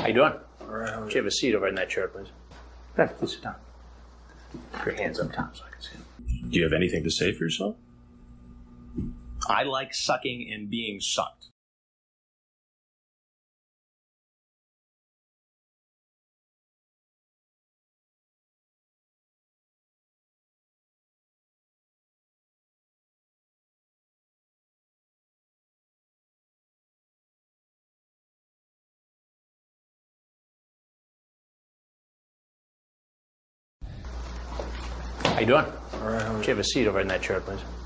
How you doing? All right, how are Should you? you have a seat over in that chair, please? Yeah, please sit down. Put your hands up, Tom, so I can see them. Do you have anything to say for yourself? I like sucking and being sucked. How you doing? All right, how are Should you? you have a seat over in that chair, please?